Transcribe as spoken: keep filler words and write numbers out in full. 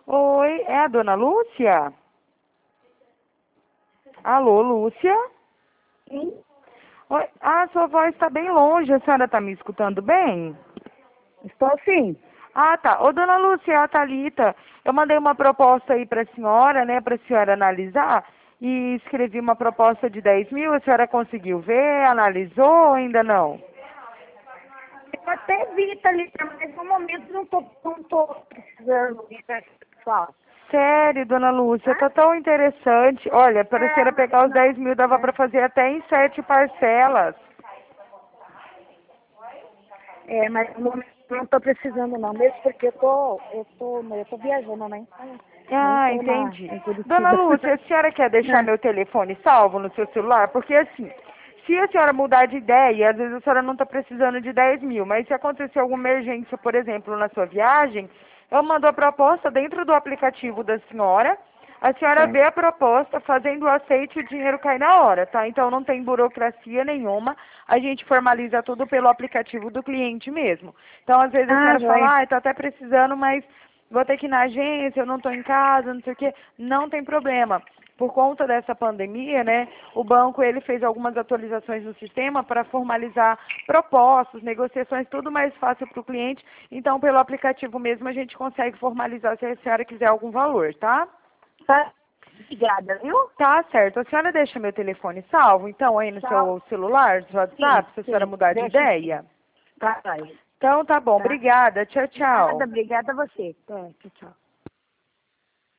Oi, é a dona Lúcia? Alô, Lúcia? Sim, Oi, ah, sua voz está bem longe, a senhora está me escutando bem? estou sim. Ah, tá. Ô, dona Lúcia, é a Thalita. Eu mandei uma proposta aí para a senhora, né, para a senhora analisar, e escrevi uma proposta de dez mil. A senhora conseguiu ver, analisou ou ainda não? Eu até vi, Thalita, mas no momento não estou não tô precisando ir para pessoal. Sério, dona Lúcia, tá tão interessante. Olha, para a É, senhora mas pegar os não. dez mil, dava para fazer até em sete parcelas. É, é, mas no momento não estou precisando não, mesmo porque eu tô, eu tô, eu tô viajando, né? Não Ah, estou na, entendi. em Dona Curitiba. Lúcia, a senhora quer deixar meu telefone salvo no seu celular? Porque assim, se a senhora mudar de ideia, às vezes a senhora não está precisando de dez mil, mas se acontecer alguma emergência, por exemplo, na sua viagem, eu mando a proposta dentro do aplicativo da senhora, a senhora vê Certo. a proposta, fazendo o aceite, o dinheiro cai na hora, tá? Então não tem burocracia nenhuma, a gente formaliza tudo pelo aplicativo do cliente mesmo. Então às vezes a Ah, senhora joia. fala, ah, tá até precisando, mas vou ter que ir na agência, eu não estou em casa, não sei o quê. Não tem problema. Por conta dessa pandemia, né, o banco ele fez algumas atualizações no sistema para formalizar propostas, negociações, tudo mais fácil para o cliente. Então, pelo aplicativo mesmo, a gente consegue formalizar se a senhora quiser algum valor, tá? Tá. Obrigada, viu? Tá certo. A senhora deixa meu telefone salvo, então, aí no Tchau. seu celular, no Sim, WhatsApp, se a senhora sim. mudar de Deixa sim. ideia? Tá, joia. Então, tá bom. Tá? Obrigada. Tchau, Nada, tchau. obrigada a você. Tá, tchau, tchau.